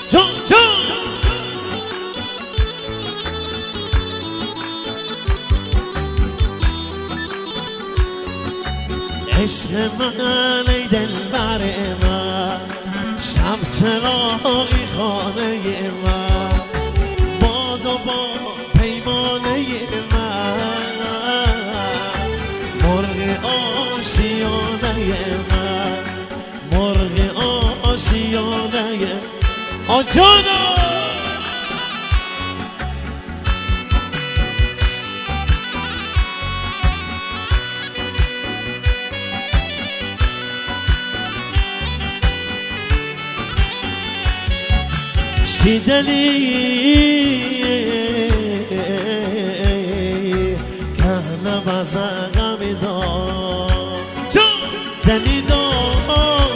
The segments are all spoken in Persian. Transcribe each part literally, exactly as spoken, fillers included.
جان جان عشق من ای دلبر من شب چراغی خانه من باد و باد پیمانه من مرغ آشیانه من مرغ آشیانه آجانا شیدلی کنه بزنگمی دار دلی دار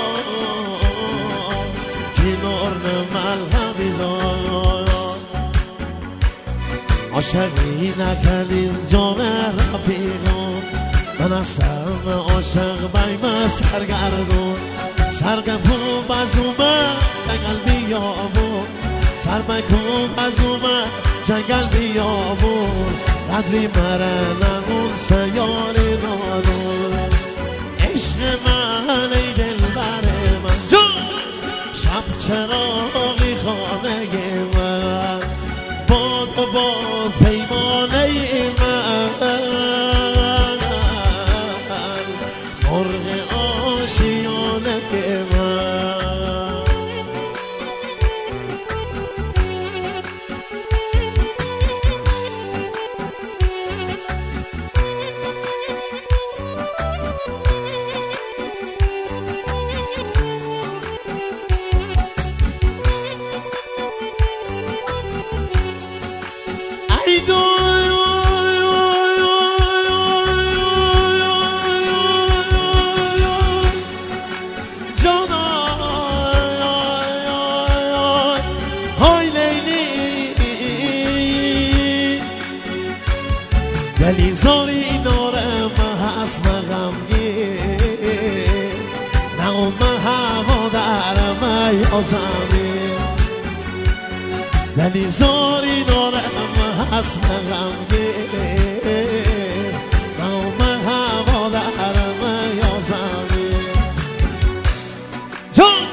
کنار ملهمی دار عاشقی نکنین جان رفیقان من هستم عاشق بیم سرگردون سرگم از اومد جنگل بیابون سرمه کن از اومد جنگل بیابون قدری مرنمون سیاری نادون عشق من ای دلبر من جان شب چراغی خانه من باد و باد پیمانه من مرغ آشیانه من ای دو دلی زاری نارم هست مغمگی نغم هوا درم یا زمین دلی زاری نارم هست مغمگی نغم هوا درم یا زمین جان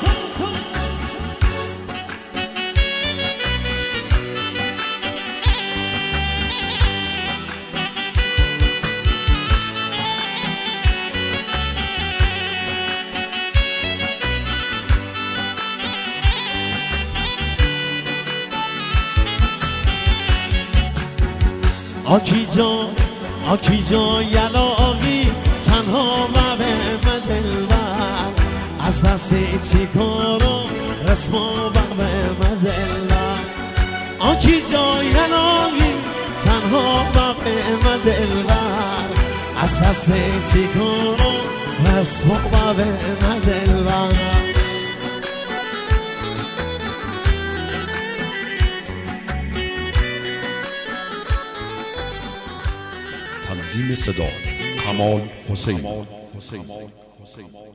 آکی جان آکی جان یلاقی تنها و به من دلبر از دست چی کارو رسما و به من دلبر آکی جان یلاقی تنها و به من دلبر از دست چی کارو رسما و به من دلبر تنظیم صدا کمال حسین